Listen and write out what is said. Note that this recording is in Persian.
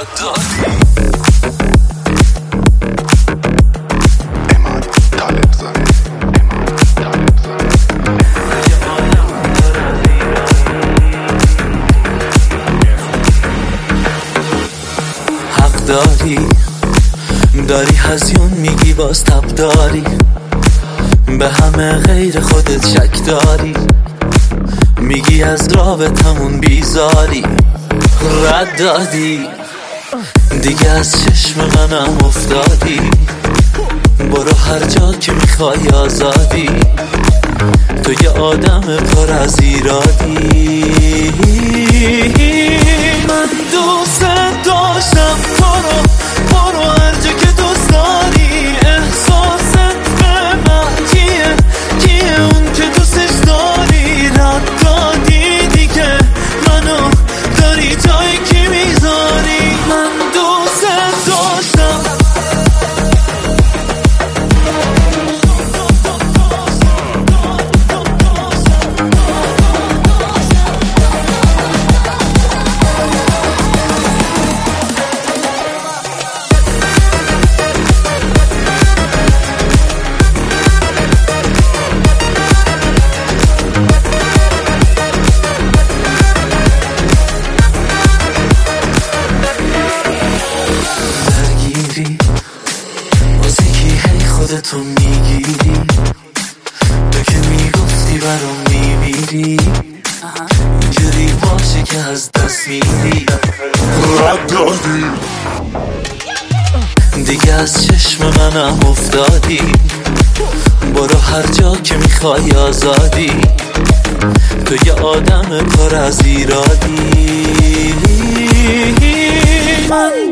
رد دادی. حق داری هزیون میگی باز تب داری، به همه غیر خودت شک داری، میگی از رابطمون بیزاری. رد دادی دیگه از چشم منم افتادی، برو هر جا که میخوای آزادی، تو یه آدم پر از ایرادی. من دوست داشتم تو رو، برو هر جا که دوست داری. احساست به من کیه اون که دوستش داری. رد دادی دیگه منو داری جایی که میذاری. من دوست داشتم خودتو میگیری، تو که میگفتی برام میمیری، اینجوری باشه که از دست میری. رد دادی دیگه از چشم منم افتادی، برو هر جا که میخوای آزادی، تو یه آدم پر از ایرادی. من